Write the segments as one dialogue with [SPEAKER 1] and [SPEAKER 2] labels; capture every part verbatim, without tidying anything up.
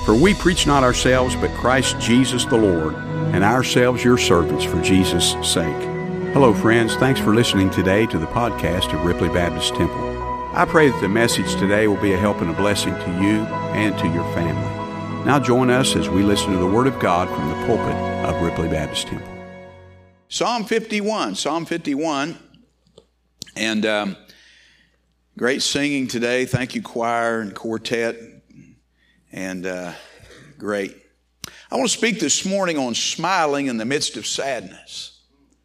[SPEAKER 1] For we preach not ourselves, but Christ Jesus the Lord, and ourselves your servants for Jesus' sake. Hello, friends. Thanks for listening today to the podcast of Ripley Baptist Temple. I pray that the message today will be a help and a blessing to you and to your family. Now join us as we listen to the Word of God from the pulpit of Ripley Baptist Temple. Psalm fifty-one, Psalm fifty-one, and um, great singing today. Thank you, choir and quartet, and uh, great. I want to speak this morning on smiling in the midst of sadness.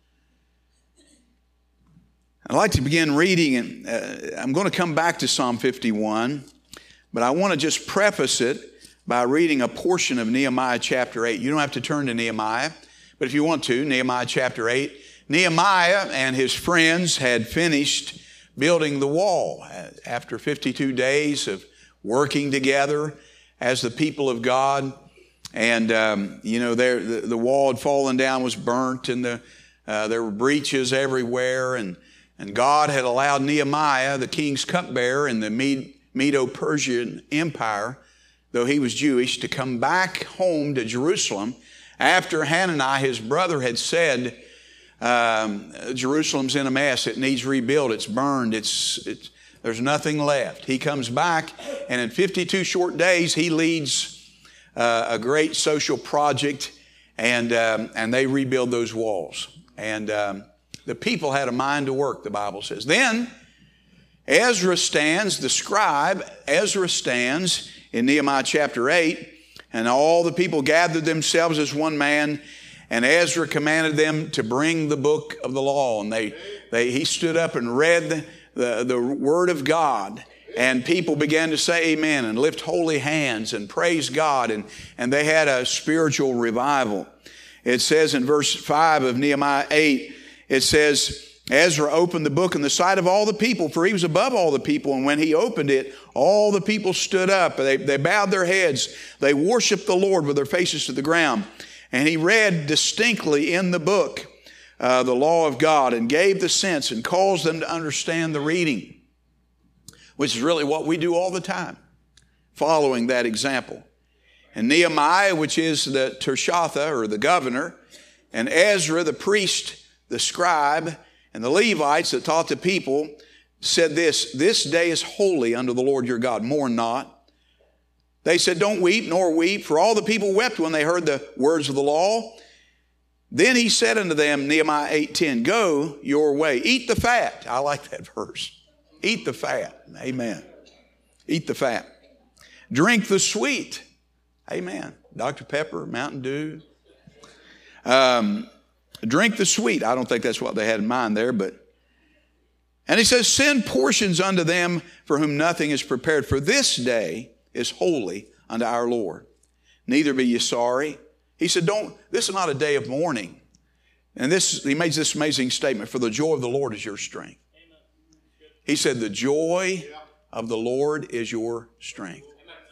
[SPEAKER 1] I'd like to begin reading, and uh, I'm going to come back to Psalm fifty-one, but I want to just preface it by reading a portion of Nehemiah chapter eight. You don't have to turn to Nehemiah, but if you want to, Nehemiah chapter eight. Nehemiah and his friends had finished building the wall after fifty-two days of working together as the people of God. And, um, you know, there, the, the wall had fallen down, was burnt, and the, uh, there were breaches everywhere. And, and God had allowed Nehemiah, the king's cupbearer in the Medo-Persian Empire, though he was Jewish, to come back home to Jerusalem after Hanani, his brother, had said, um, Jerusalem's in a mess. It needs rebuilt. It's burned. It's, it's, there's nothing left. He comes back, and in fifty-two short days, he leads uh, a great social project, and, um, and they rebuild those walls. And um, the people had a mind to work, the Bible says. Then Ezra stands, the scribe, Ezra stands in Nehemiah chapter eight, and all the people gathered themselves as one man, and Ezra commanded them to bring the book of the law. And they, they, he stood up and read the, the word of God, and people began to say amen and lift holy hands and praise God, and, and they had a spiritual revival. It says in verse five of Nehemiah eight, it says, Ezra opened the book in the sight of all the people, for he was above all the people. And when he opened it, all the people stood up. They, they bowed their heads. They worshiped the Lord with their faces to the ground. And he read distinctly in the book uh, the law of God, and gave the sense and caused them to understand the reading, which is really what we do all the time, following that example. And Nehemiah, which is the Tirshatha, or the governor, and Ezra, the priest, the scribe, and the Levites that taught the people, said this, this day is holy unto the Lord your God, mourn not. They said, don't weep nor weep, for all the people wept when they heard the words of the law. Then he said unto them, Nehemiah eight ten, go your way, eat the fat. I like that verse. Eat the fat. Amen. Eat the fat. Drink the sweet. Amen. Doctor Pepper, Mountain Dew. Um, Drink the sweet. I don't think that's what they had in mind there, but. And he says, send portions unto them for whom nothing is prepared. For this day is holy unto our Lord. Neither be ye sorry. He said, don't, this is not a day of mourning. And this, he makes this amazing statement, for the joy of the Lord is your strength. He said, the joy of the Lord is your strength.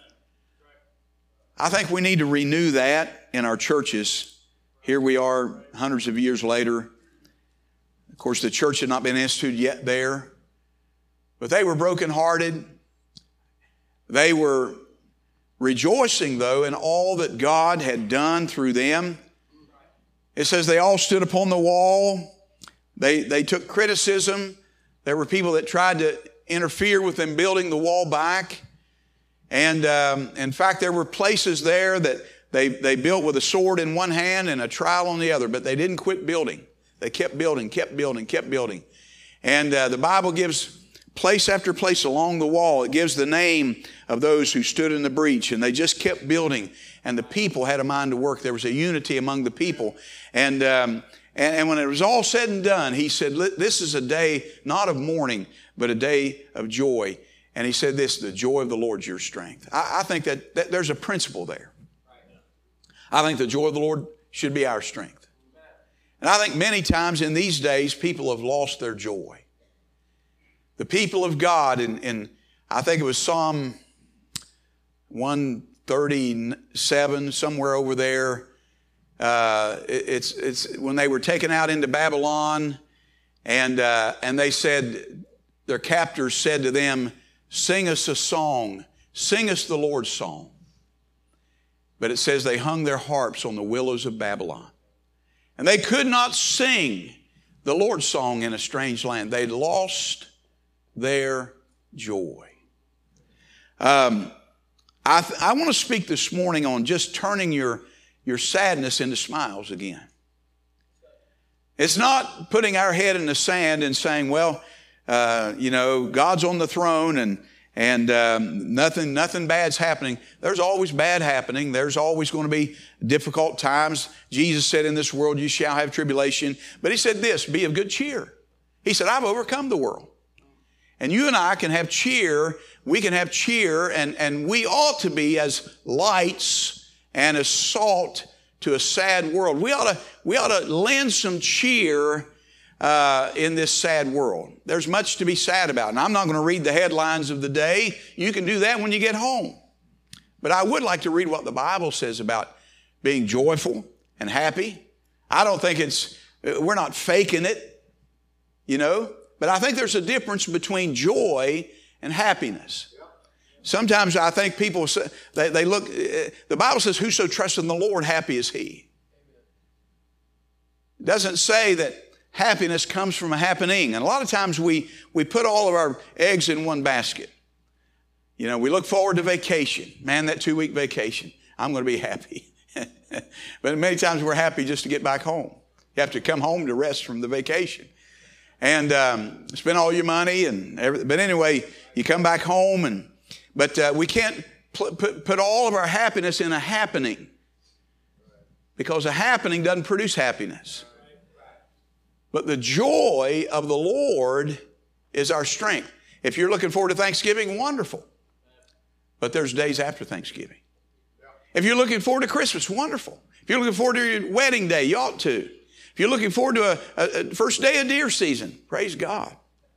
[SPEAKER 1] I think we need to renew that in our churches. Here we are hundreds of years later. Of course, the church had not been instituted yet there. But they were brokenhearted. They were rejoicing, though, in all that God had done through them. It says they all stood upon the wall. They, they took criticism. There were people that tried to interfere with them building the wall back. And um, in fact, there were places there that They, they built with a sword in one hand and a trowel on the other, but they didn't quit building. They kept building, kept building, kept building. And uh, the Bible gives place after place along the wall. It gives the name of those who stood in the breach, and they just kept building. And the people had a mind to work. There was a unity among the people. And, um, and, and when it was all said and done, he said, this is a day not of mourning, but a day of joy. And he said this, the joy of the Lord is your strength. I, I think that, that there's a principle there. I think the joy of the Lord should be our strength. And I think many times in these days, people have lost their joy. The people of God, in, in I think it was Psalm one thirty-seven, somewhere over there, uh, it, it's, it's when they were taken out into Babylon, and, uh, and they said, their captors said to them, sing us a song, sing us the Lord's song. But it says they hung their harps on the willows of Babylon. And they could not sing the Lord's song in a strange land. They lost their joy. Um, I, th- I want to speak this morning on just turning your, your sadness into smiles again. It's not putting our head in the sand and saying, well, uh, you know, God's on the throne and And um, nothing, nothing bad's happening. There's always bad happening. There's always going to be difficult times. Jesus said, in this world you shall have tribulation. But he said this, be of good cheer. He said, I've overcome the world. And you and I can have cheer. We can have cheer, and, and we ought to be as lights and as salt to a sad world. We ought to, we ought to lend some cheer Uh, in this sad world. There's much to be sad about. And I'm not going to read the headlines of the day. You can do that when you get home. But I would like to read what the Bible says about being joyful and happy. I don't think it's, we're not faking it, you know, but I think there's a difference between joy and happiness. Sometimes I think people say, they, they look, the Bible says, whoso trusts in the Lord, happy is he. It doesn't say that happiness comes from a happening. And a lot of times we, we put all of our eggs in one basket. You know, we look forward to vacation. Man, that two-week vacation, I'm going to be happy. But many times we're happy just to get back home. You have to come home to rest from the vacation. And um, spend all your money and everything. But anyway, you come back home, and but uh, we can't pl- put, put all of our happiness in a happening. Because a happening doesn't produce happiness. But the joy of the Lord is our strength. If you're looking forward to Thanksgiving, wonderful. But there's days after Thanksgiving. If you're looking forward to Christmas, wonderful. If you're looking forward to your wedding day, you ought to. If you're looking forward to a, a, a first day of deer season, praise God.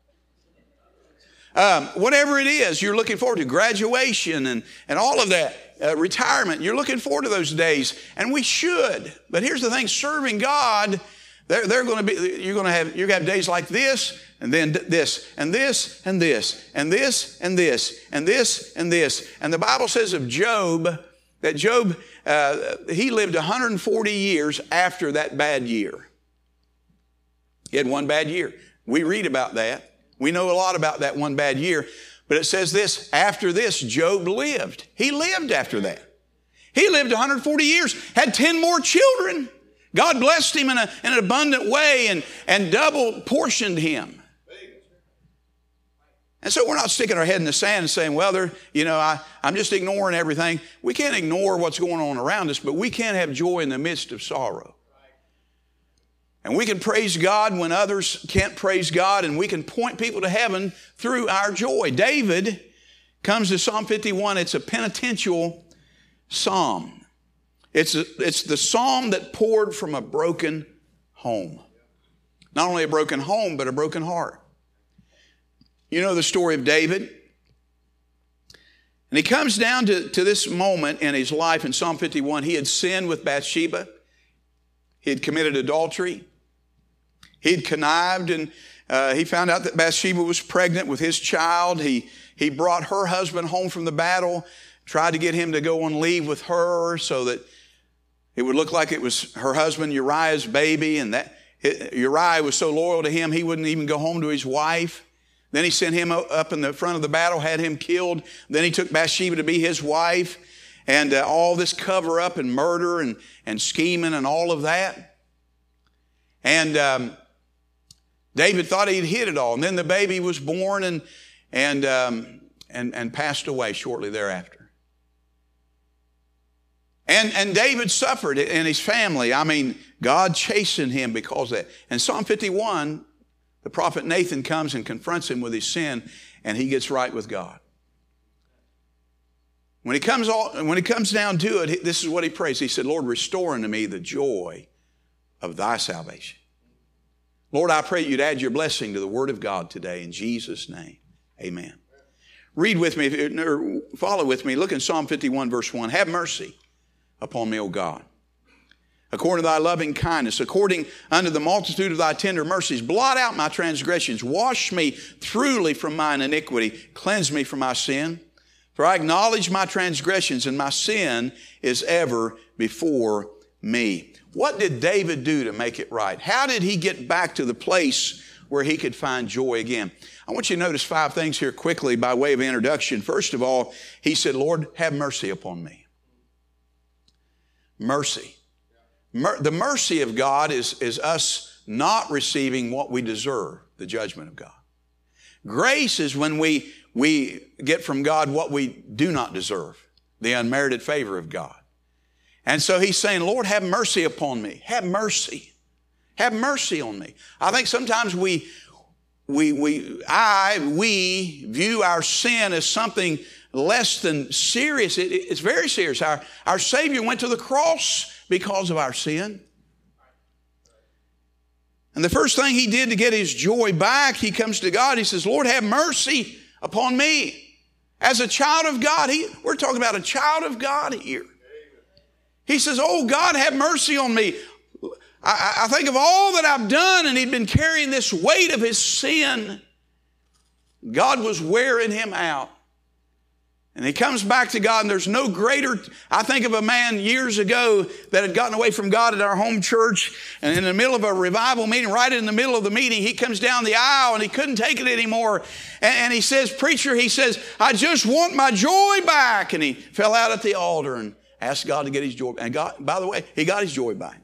[SPEAKER 1] Um, whatever it is, you're looking forward to graduation and, and all of that, uh, retirement. You're looking forward to those days, and we should. But here's the thing, serving God, They're, they're going to be, you're going to have, you're going to have days like this, and then this, and this, and this, and this, and this, and this, and this. And the Bible says of Job, that Job, uh, he lived one hundred forty years after that bad year. He had one bad year. We read about that. We know a lot about that one bad year. But it says this, after this, Job lived. He lived after that. He lived one hundred forty years, had ten more children. God blessed him in, a, in an abundant way and, and double portioned him. And so we're not sticking our head in the sand and saying, well, they're, you know, I, I'm just ignoring everything. We can't ignore what's going on around us, but we can have joy in the midst of sorrow. And we can praise God when others can't praise God, and we can point people to heaven through our joy. David comes to Psalm fifty-one. It's a penitential psalm. It's, a, it's the psalm that poured from a broken home. Not only a broken home, but a broken heart. You know the story of David. And he comes down to, to this moment in his life in Psalm fifty-one. He had sinned with Bathsheba. He had committed adultery. He had connived, and uh, he found out that Bathsheba was pregnant with his child. He, he brought her husband home from the battle, tried to get him to go on leave with her so that it would look like it was her husband Uriah's baby, and that Uriah was so loyal to him, he wouldn't even go home to his wife. Then he sent him up in the front of the battle, had him killed. Then he took Bathsheba to be his wife. And uh, all this cover up and murder and, and scheming and all of that. And um, David thought he'd hit it all. And then the baby was born and, and, um, and, and passed away shortly thereafter. And, and David suffered in his family. I mean, God chastened him because of that. And Psalm fifty-one, the prophet Nathan comes and confronts him with his sin, and he gets right with God. When he comes all, when he comes down to it, this is what he prays. He said, Lord, restore unto me the joy of thy salvation. Lord, I pray you'd add your blessing to the word of God today in Jesus' name. Amen. Read with me, or follow with me. Look in Psalm fifty-one, verse one. Have mercy upon me, O God, according to thy loving kindness, according unto the multitude of thy tender mercies. Blot out my transgressions. Wash me thoroughly from mine iniquity. Cleanse me from my sin. For I acknowledge my transgressions, and my sin is ever before me. What did David do to make it right? How did he get back to the place where he could find joy again? I want you to notice five things here quickly by way of introduction. First of all, he said, Lord, have mercy upon me. Mercy. Mer- the mercy of God is, is us not receiving what we deserve, the judgment of God. Grace is when we, we get from God what we do not deserve, the unmerited favor of God. And so he's saying, Lord, have mercy upon me. Have mercy. Have mercy on me. I think sometimes we, we, we, I, we view our sin as something less than serious. It, it's very serious. Our, our Savior went to the cross because of our sin. And the first thing he did to get his joy back, he comes to God. He says, Lord, have mercy upon me. As a child of God, he, we're talking about a child of God here. He says, oh, God, have mercy on me. I, I think of all that I've done, and he'd been carrying this weight of his sin. God was wearing him out. And he comes back to God, and there's no greater, I think of a man years ago that had gotten away from God at our home church, and in the middle of a revival meeting, right in the middle of the meeting, he comes down the aisle, and he couldn't take it anymore. And, and he says, preacher, he says, I just want my joy back. And he fell out at the altar and asked God to get his joy back. And God, by the way, he got his joy back.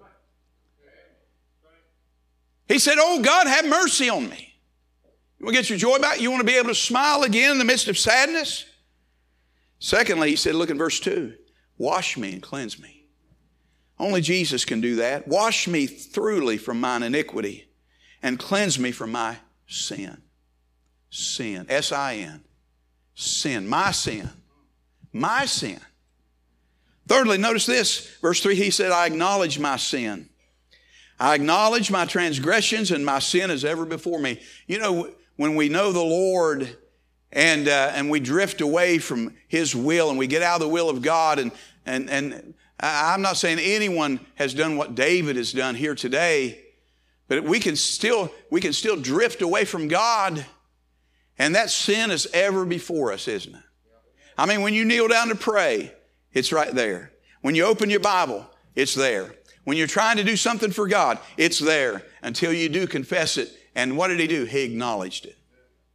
[SPEAKER 1] He said, oh, God, have mercy on me. You want to get your joy back? You want to be able to smile again in the midst of sadness? Secondly, he said, look in verse two, wash me and cleanse me. Only Jesus can do that. Wash me thoroughly from mine iniquity and cleanse me from my sin. Sin, S I N, sin, my sin, my sin. Thirdly, notice this, verse three, he said, I acknowledge my sin. I acknowledge my transgressions, and my sin is ever before me. You know, when we know the Lord and uh, and we drift away from his will and we get out of the will of God, and and and I'm not saying anyone has done what David has done here today, but we can still we can still drift away from God, and that sin is ever before us, isn't it? I mean, when you kneel down to pray, it's right there. When you open your Bible, it's there. When you're trying to do something for God, it's there until you do confess it. And what did he do? He acknowledged it.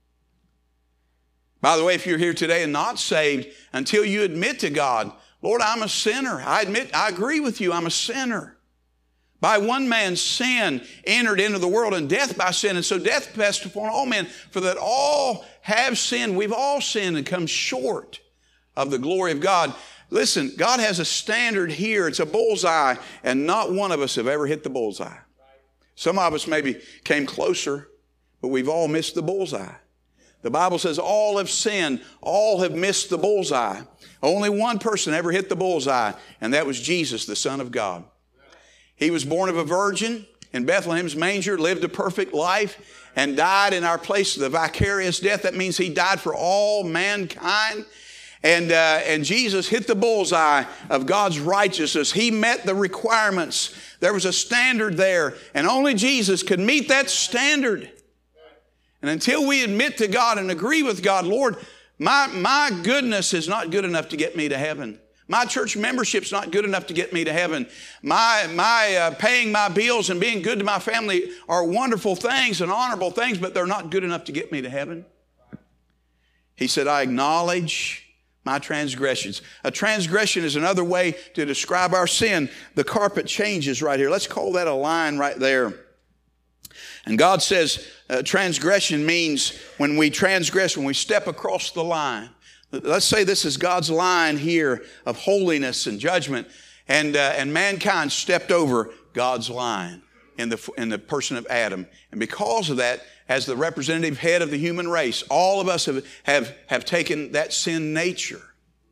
[SPEAKER 1] By the way, if you're here today and not saved, until you admit to God, Lord, I'm a sinner. I admit, I agree with you, I'm a sinner. By one man's sin entered into the world, and death by sin. And so death passed upon all men, for that all have sinned. We've all sinned and come short of the glory of God. Listen, God has a standard here. It's a bullseye, and not one of us have ever hit the bullseye. Some of us maybe came closer, but we've all missed the bullseye. The Bible says all have sinned, all have missed the bullseye. Only one person ever hit the bullseye, and that was Jesus, the Son of God. He was born of a virgin in Bethlehem's manger, lived a perfect life, and died in our place, the vicarious death. That means he died for all mankind. And, uh, and Jesus hit the bullseye of God's righteousness. He met the requirements. There was a standard there, and only Jesus could meet that standard. And until we admit to God and agree with God, Lord, my, my goodness is not good enough to get me to heaven. My church membership's not good enough to get me to heaven. My, my uh, paying my bills and being good to my family are wonderful things and honorable things, but they're not good enough to get me to heaven. He said, I acknowledge my transgressions. A transgression is another way to describe our sin. The carpet changes right here. Let's call that a line right there. And God says uh, transgression means when we transgress, when we step across the line. Let's say this is God's line here of holiness and judgment, and uh, and mankind stepped over God's line in the in the person of Adam. And because of that, as the representative head of the human race, all of us have, have, have taken that sin nature.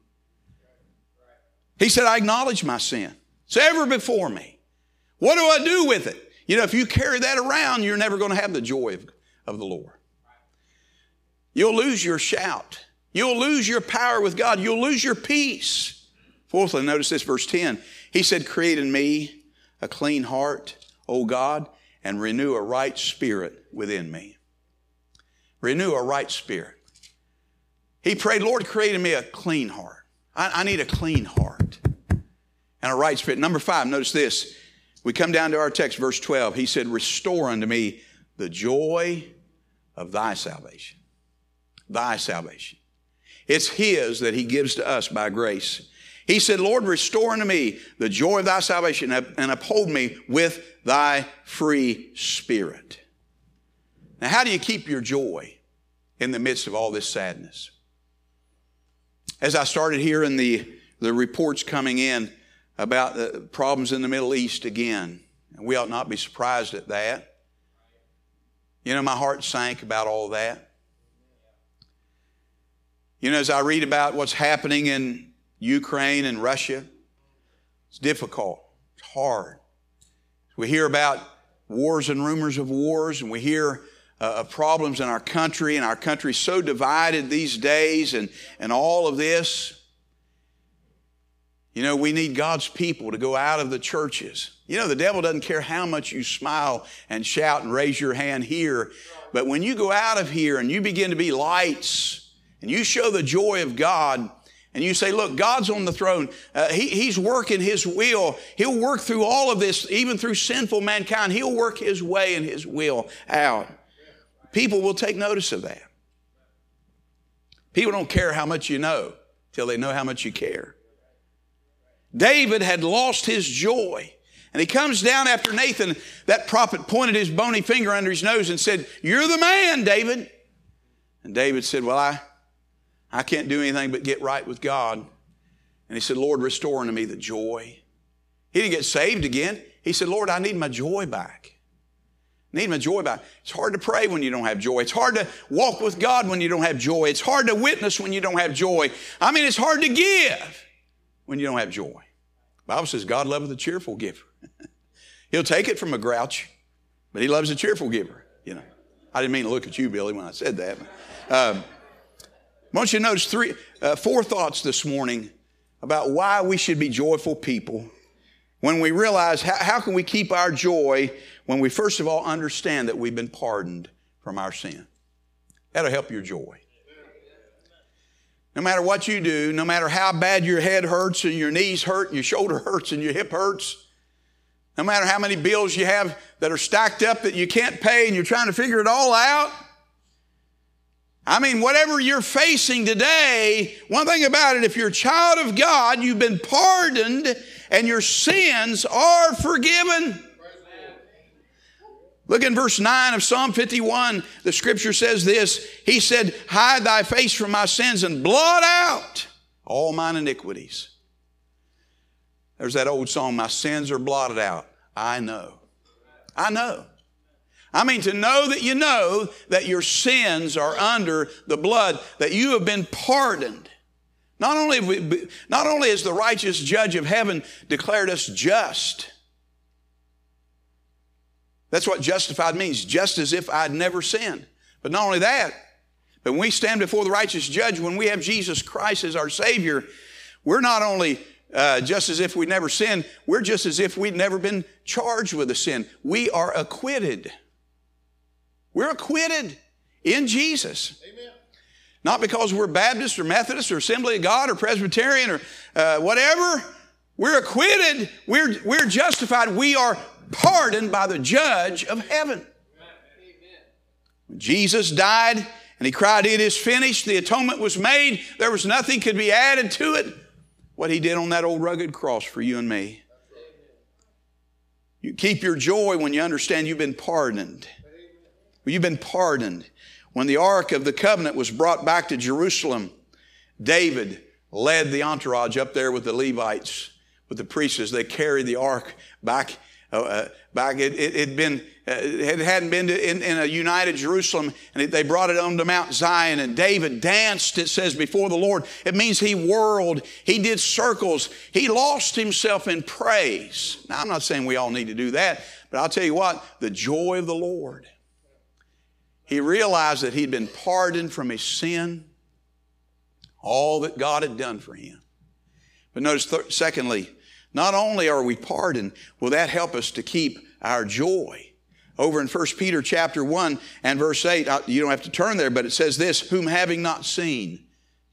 [SPEAKER 1] He said, I acknowledge my sin. It's ever before me. What do I do with it? You know, if you carry that around, you're never going to have the joy of, of the Lord. You'll lose your shout. You'll lose your power with God. You'll lose your peace. Fourthly, notice this, verse ten. He said, create in me a clean heart, O God, and renew a right spirit within me. Renew a right spirit. He prayed, Lord, create in me a clean heart. I, I need a clean heart and a right spirit. Number five, notice this. We come down to our text, verse twelve. He said, restore unto me the joy of thy salvation. Thy salvation. It's his that he gives to us by grace. He said, Lord, restore unto me the joy of thy salvation and uphold me with thy free spirit. Now, how do you keep your joy in the midst of all this sadness? As I started hearing the, the reports coming in about the problems in the Middle East again, and we ought not be surprised at that. You know, my heart sank about all that. You know, as I read about what's happening in Ukraine and Russia, it's difficult. It's hard. We hear about wars and rumors of wars, and we hear uh, of problems in our country, and our country's so divided these days, and, and all of this. You know, we need God's people to go out of the churches. You know, the devil doesn't care how much you smile and shout and raise your hand here, but when you go out of here and you begin to be lights and you show the joy of God and you say, look, God's on the throne. Uh, he, he's working His will. He'll work through all of this, even through sinful mankind. He'll work His way and His will out. People will take notice of that. People don't care how much you know till they know how much you care. David had lost his joy. And he comes down after Nathan. That prophet pointed his bony finger under his nose and said, you're the man, David. And David said, well, I, I can't do anything but get right with God. And he said, Lord, restore unto me the joy. He didn't get saved again. He said, Lord, I need my joy back. I need my joy back. It's hard to pray when you don't have joy. It's hard to walk with God when you don't have joy. It's hard to witness when you don't have joy. I mean, it's hard to give when you don't have joy. The Bible says God loveth a cheerful giver. He'll take it from a grouch, but He loves a cheerful giver. You know, I didn't mean to look at you, Billy, when I said that. But, um, I want you to notice three, uh, four thoughts this morning about why we should be joyful people. When we realize how, how can we keep our joy when we first of all understand that we've been pardoned from our sin. That'll help your joy. No matter what you do, no matter how bad your head hurts and your knees hurt and your shoulder hurts and your hip hurts, no matter how many bills you have that are stacked up that you can't pay and you're trying to figure it all out. I mean, whatever you're facing today, one thing about it, if you're a child of God, you've been pardoned and your sins are forgiven. Look in verse nine of Psalm fifty-one. The scripture says this. He said, hide thy face from my sins and blot out all mine iniquities. There's that old song, my sins are blotted out. I know. I know. I mean, to know that you know that your sins are under the blood, that you have been pardoned. Not only, have we, not only has the righteous judge of heaven declared us just. That's what justified means, just as if I'd never sinned. But not only that, but when we stand before the righteous judge, when we have Jesus Christ as our Savior, we're not only uh, just as if we'd never sinned, we're just as if we'd never been charged with a sin. We are acquitted. We're acquitted in Jesus. Amen. Not because we're Baptist or Methodist or Assembly of God or Presbyterian or uh, whatever. We're acquitted. We're, we're justified. We are pardoned by the judge of heaven. Amen. When Jesus died and He cried, it is finished, the atonement was made, there was nothing could be added to it. What He did on that old rugged cross for you and me. You keep your joy when you understand you've been pardoned. You've been pardoned. When the Ark of the Covenant was brought back to Jerusalem, David led the entourage up there with the Levites, with the priests as they carried the Ark back. Uh, back, it, it had been, uh, it hadn't been to, in, in a united Jerusalem, and it, they brought it onto Mount Zion. And David danced, it says, before the Lord. It means he whirled, he did circles, he lost himself in praise. Now, I'm not saying we all need to do that, but I'll tell you what, the joy of the Lord. He realized that he'd been pardoned from his sin, all that God had done for him. But notice, th- secondly, not only are we pardoned, will that help us to keep our joy? Over in First Peter chapter one and verse eight, you don't have to turn there, but it says this, whom having not seen,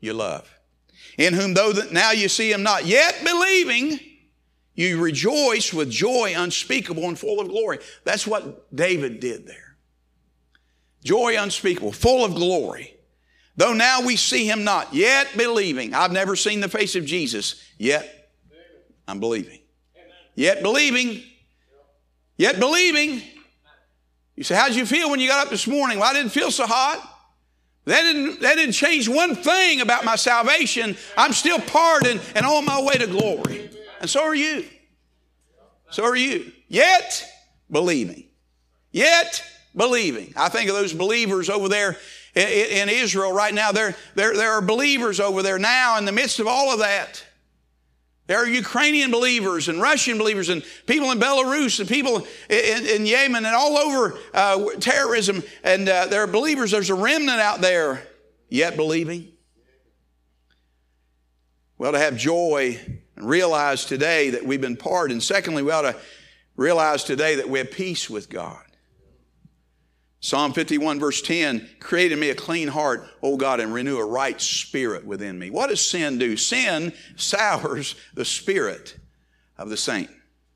[SPEAKER 1] you love. In whom though that now you see him not, yet believing, you rejoice with joy unspeakable and full of glory. That's what David did there. Joy unspeakable, full of glory. Though now we see him not, yet believing. I've never seen the face of Jesus, yet I'm believing. Yet believing. Yet believing. You say, how did you feel when you got up this morning? Well, I didn't feel so hot. That didn't, that didn't change one thing about my salvation. I'm still pardoned and on my way to glory. And so are you. So are you. Yet believing. Yet believing. I think of those believers over there in, in Israel right now. There, there, there are believers over there now in the midst of all of that. There are Ukrainian believers and Russian believers and people in Belarus and people in, in Yemen and all over uh, terrorism. And uh, there are believers. There's a remnant out there yet believing. We ought to have joy and realize today that we've been pardoned. Secondly, we ought to realize today that we have peace with God. Psalm fifty-one verse ten, create in me a clean heart, O God, and renew a right spirit within me. What does sin do? Sin sours the spirit of the saint.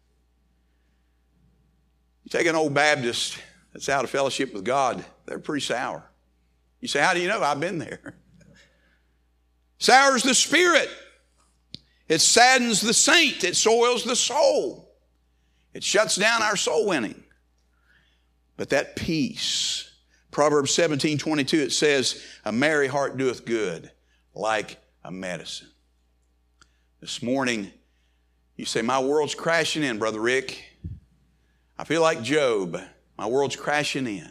[SPEAKER 1] You take an old Baptist that's out of fellowship with God, they're pretty sour. You say, how do you know? I've been there. Sours the spirit. It saddens the saint. It soils the soul. It shuts down our soul winning. But that peace, Proverbs seventeen twenty-two, it says, a merry heart doeth good, like a medicine. This morning, you say, my world's crashing in, Brother Rick. I feel like Job. My world's crashing in.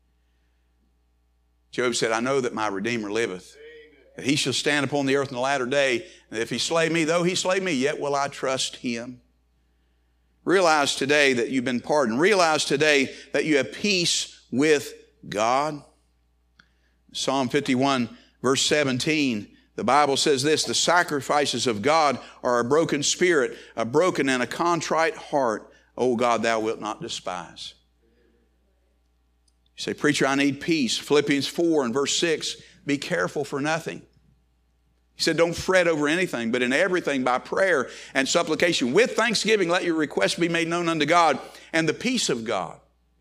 [SPEAKER 1] Job said, I know that my Redeemer liveth, that he shall stand upon the earth in the latter day, and if he slay me, though he slay me, yet will I trust him. Realize today that you've been pardoned. Realize today that you have peace with God. Psalm fifty-one, verse seventeen, the Bible says this, the sacrifices of God are a broken spirit, a broken and a contrite heart. O God, thou wilt not despise. You say, preacher, I need peace. Philippians four and verse six, be careful for nothing. He said, don't fret over anything, but in everything by prayer and supplication with thanksgiving, let your requests be made known unto God, and the peace of God,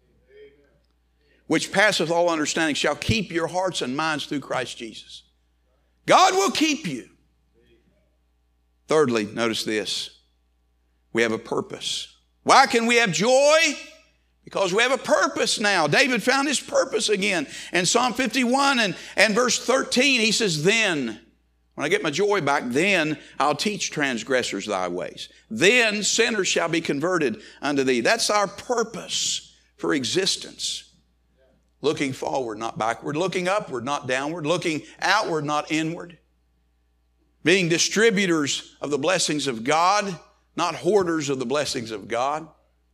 [SPEAKER 1] which passeth all understanding, shall keep your hearts and minds through Christ Jesus. God will keep you. Thirdly, notice this. We have a purpose. Why can we have joy? Because we have a purpose now. David found his purpose again. In Psalm fifty-one and, and verse thirteen, he says, then, when I get my joy back, then I'll teach transgressors thy ways. Then sinners shall be converted unto thee. That's our purpose for existence. Looking forward, not backward. Looking upward, not downward. Looking outward, not inward. Being distributors of the blessings of God, not hoarders of the blessings of God.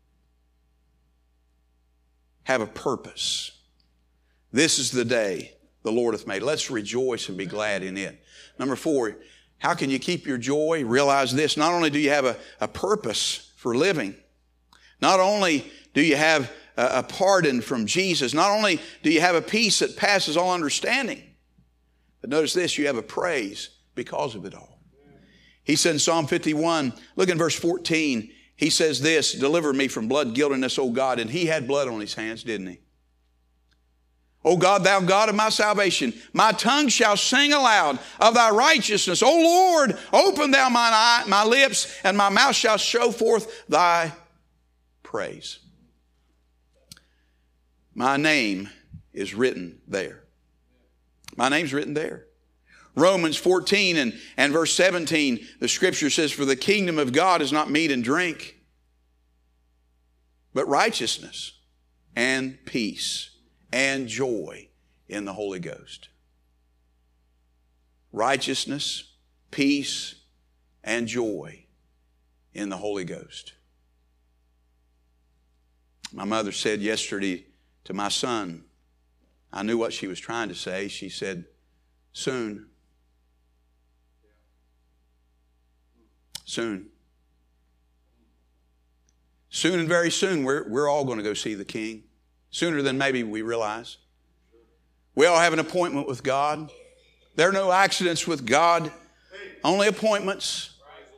[SPEAKER 1] Have a purpose. This is the day the Lord hath made. Let's rejoice and be glad in it. Number four, how can you keep your joy? Realize this. Not only do you have a, a purpose for living, not only do you have a, a pardon from Jesus, not only do you have a peace that passes all understanding, but notice this, you have a praise because of it all. He said in Psalm fifty-one, look in verse fourteen, he says this, deliver me from blood guiltiness, O God. And he had blood on his hands, didn't he? O God, thou God of my salvation, my tongue shall sing aloud of thy righteousness. O Lord, open thou mine eye, my lips, and my mouth shall show forth thy praise. My name is written there. My name's written there. Romans fourteen and, and verse seventeen, the scripture says, for the kingdom of God is not meat and drink, but righteousness and peace and joy in the Holy Ghost. Righteousness, peace, and joy in the Holy Ghost. My mother said yesterday to my son, I knew what she was trying to say. She said, soon. Soon. Soon and very soon, we're, we're all going to go see the King. Sooner than maybe we realize. We all have an appointment with God. There are no accidents with God, only appointments.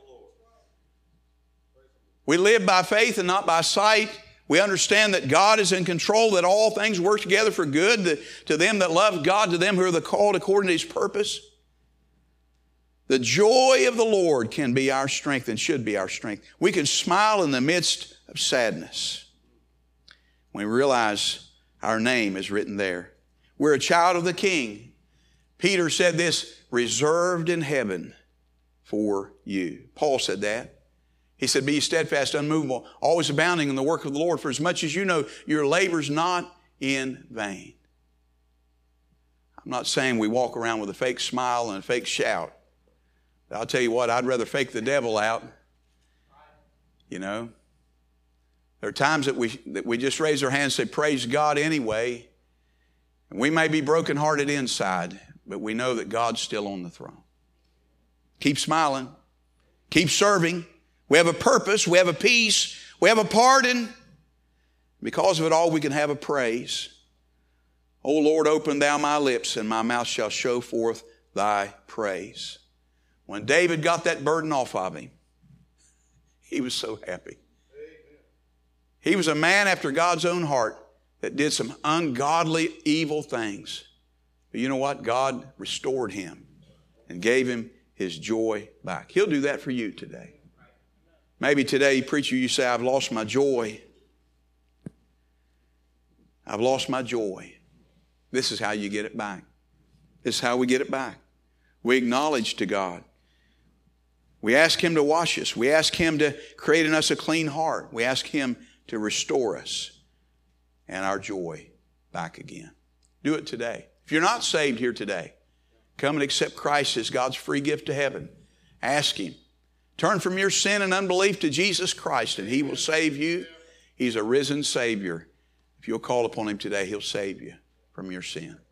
[SPEAKER 1] We live by faith and not by sight. We understand that God is in control, that all things work together for good to, to them that love God, to them who are the called according to His purpose. The joy of the Lord can be our strength and should be our strength. We can smile in the midst of sadness when we realize our name is written there. We're a child of the King. Peter said this, reserved in heaven for you. Paul said that. He said, be steadfast, unmovable, always abounding in the work of the Lord, for as much as you know your labor's not in vain. I'm not saying we walk around with a fake smile and a fake shout. But I'll tell you what, I'd rather fake the devil out. You know, there are times that we, that we just raise our hands and say, praise God anyway. And we may be brokenhearted inside, but we know that God's still on the throne. Keep smiling. Keep serving. We have a purpose. We have a peace. We have a pardon. Because of it all, we can have a praise. O Lord, open thou my lips, and my mouth shall show forth thy praise. When David got that burden off of him, he was so happy. He was a man after God's own heart that did some ungodly, evil things. But you know what? God restored him and gave him his joy back. He'll do that for you today. Maybe today, preacher, you say, I've lost my joy. I've lost my joy. This is how you get it back. This is how we get it back. We acknowledge to God. We ask Him to wash us. We ask Him to create in us a clean heart. We ask Him to restore us and our joy back again. Do it today. If you're not saved here today, come and accept Christ as God's free gift to heaven. Ask Him. Turn from your sin and unbelief to Jesus Christ, and He will save you. He's a risen Savior. If you'll call upon Him today, He'll save you from your sin.